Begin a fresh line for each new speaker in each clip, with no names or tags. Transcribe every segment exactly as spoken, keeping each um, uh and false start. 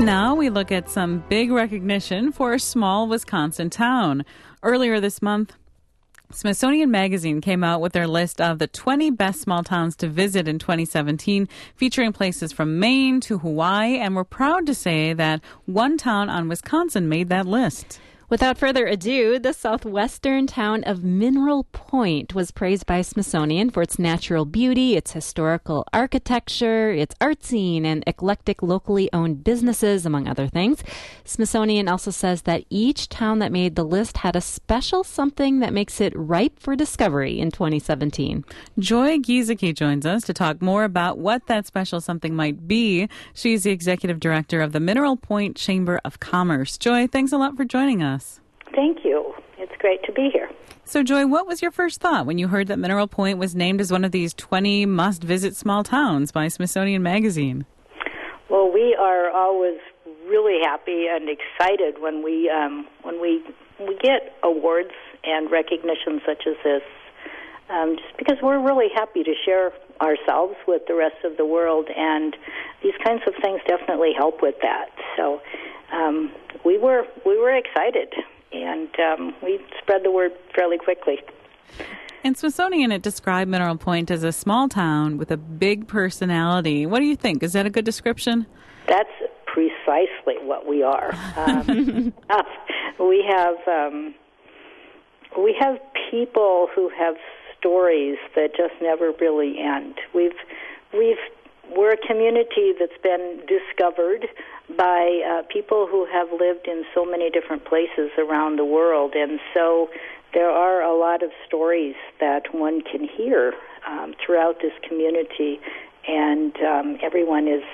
Now we look at some big recognition for a small Wisconsin town. Earlier this month, Smithsonian Magazine came out with their list of the twenty best small towns to visit in twenty seventeen, featuring places from Maine to Hawaii, and we're proud to say that one town on Wisconsin made that list.
Without further ado, the southwestern town of Mineral Point was praised by Smithsonian for its natural beauty, its historical architecture, its art scene, and eclectic locally owned businesses, among other things. Smithsonian also says that each town that made the list had a special something that makes it ripe for discovery in twenty seventeen.
Joy Giesecke joins us to talk more about what that special something might be. She's the executive director of the Mineral Point Chamber of Commerce. Joy, thanks a lot for joining us.
Thank you. It's great to be here.
So, Joy, what was your first thought when you heard that Mineral Point was named as one of these twenty must-visit small towns by Smithsonian Magazine?
Well, we are always really happy and excited when we um, when we we get awards and recognition such as this, um, just because we're really happy to share ourselves with the rest of the world, and these kinds of things definitely help with that. So. Um, we were we were excited, and um, we spread the word fairly quickly.
In Smithsonian, it described Mineral Point as a small town with a big personality. What do you think? Is that a good description?
That's precisely what we are. Um, uh, we have um, we have people who have stories that just never really end. We've we've we're a community that's been discovered by uh, people who have lived in so many different places around the world, and so there are a lot of stories that one can hear um, throughout this community, and um, everyone is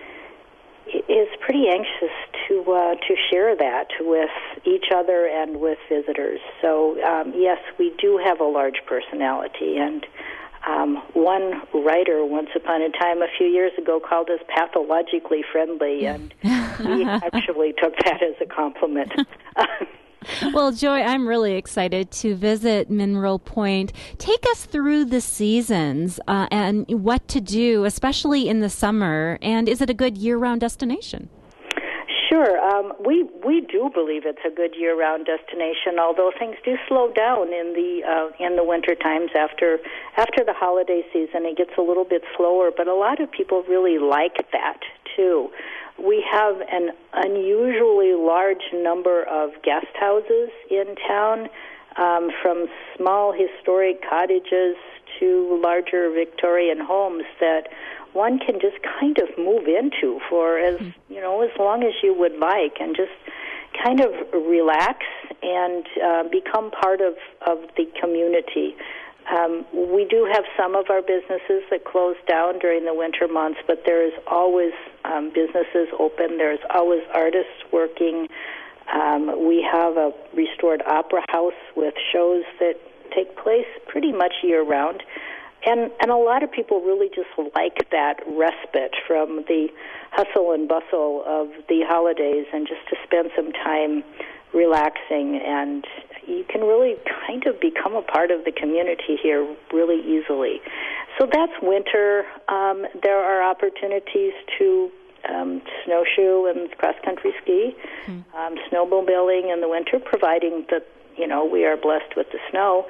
is pretty anxious to uh, to share that with each other and with visitors. So um, yes, we do have a large personality, and Um, one writer once upon a time a few years ago called us pathologically friendly, and we actually took that as a compliment.
Well, Joy, I'm really excited to visit Mineral Point. Take us through the seasons uh, and what to do, especially in the summer, and is it a good year-round destination?
Sure. Um, we we do believe it's a good year-round destination, although things do slow down in the uh, in the winter times after after the holiday season. It gets a little bit slower, but a lot of people really like that too. We have an unusually large number of guest houses in town, um, from small historic cottages to larger Victorian homes that one can just kind of move into for as you know as long as you would like, and just kind of relax and uh, become part of, of the community. Um, we do have some of our businesses that close down during the winter months, but there is always um, businesses open. There's always artists working. Um, we have a restored opera house with shows that take place pretty much year-round. And and a lot of people really just like that respite from the hustle and bustle of the holidays, and just to spend some time relaxing. And you can really kind of become a part of the community here really easily. So that's winter. Um, there are opportunities to um, snowshoe and cross-country ski, mm. um, snowmobiling in the winter, providing that, you know, we are blessed with the snow.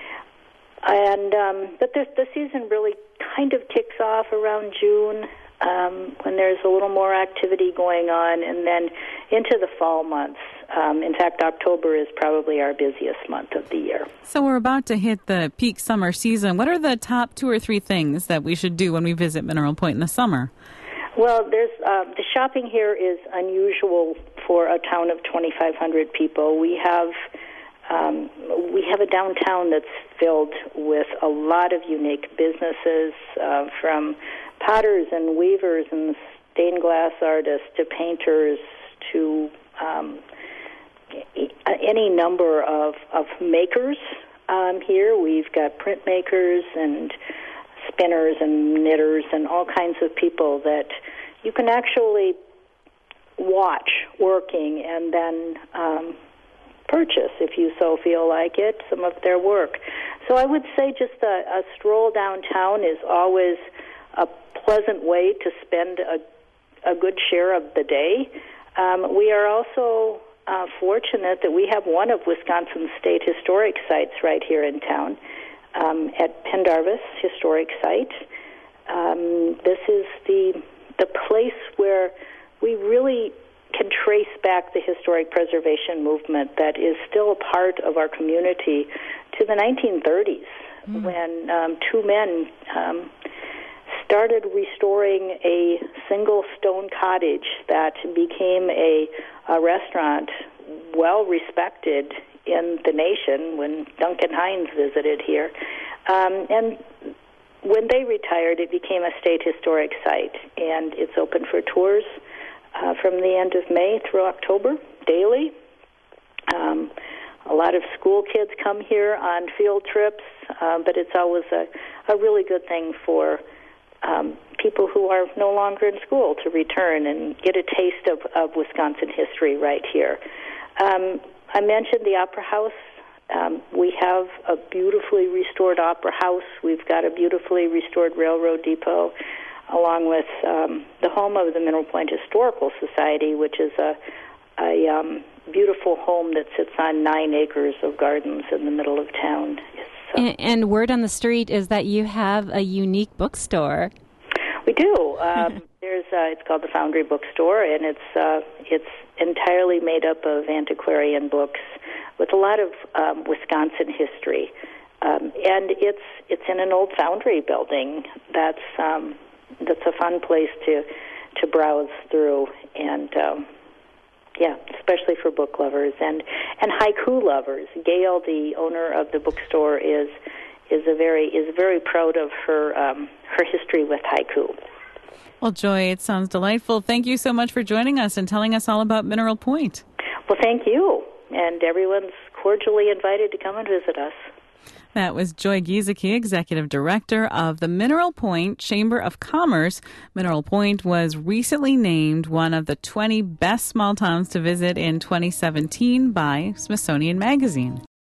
And um, but the, the season really kind of kicks off around June, um, when there's a little more activity going on, and then into the fall months. Um, in fact, October is probably our busiest month of the year.
So we're about to hit the peak summer season. What are the top two or three things that we should do when we visit Mineral Point in the summer?
Well, there's uh, the shopping here is unusual for a town of twenty-five hundred people. We have Um, we have a downtown that's filled with a lot of unique businesses, uh, from potters and weavers and stained glass artists to painters to um, any number of, of makers um, here. We've got printmakers and spinners and knitters and all kinds of people that you can actually watch working and then um, purchase, if you so feel like it, some of their work. So I would say just a, a stroll downtown is always a pleasant way to spend a, a good share of the day. Um, we are also uh, fortunate that we have one of Wisconsin's state historic sites right here in town um, at Pendarvis Historic Site. Um, this is the the place where we really can trace back the historic preservation movement that is still a part of our community to the nineteen thirties, mm. when um, two men um, started restoring a single stone cottage that became a, a restaurant well respected in the nation when Duncan Hines visited here. Um, and when they retired, it became a state historic site, and it's open for tours uh, from the end of May through October daily. Um, a lot of school kids come here on field trips, uh, but it's always a, a really good thing for um, people who are no longer in school to return and get a taste of, of Wisconsin history right here. Um, I mentioned the Opera House. Um, we have a beautifully restored Opera House. We've got a beautifully restored railroad depot, along with um, the home of the Mineral Point Historical Society, which is a, a um, beautiful home that sits on nine acres of gardens in the middle of town. So,
and, and word on the street is that you have a unique bookstore.
We do. Um, there's uh, it's called the Foundry Bookstore, and it's uh, it's entirely made up of antiquarian books with a lot of um, Wisconsin history, um, and it's it's in an old foundry building. That's um, that's a fun place to to browse through, and um, yeah, especially for book lovers and and haiku lovers. Gail, the owner of the bookstore, is is a very is very proud of her um, her history with haiku.
Well, Joy, it sounds delightful. Thank you so much for joining us and telling us all about Mineral Point.
Well, thank you. And everyone's cordially invited to come and visit us.
That was Joy Giesecke, Executive Director of the Mineral Point Chamber of Commerce. Mineral Point was recently named one of the twenty best small towns to visit in twenty seventeen by Smithsonian Magazine.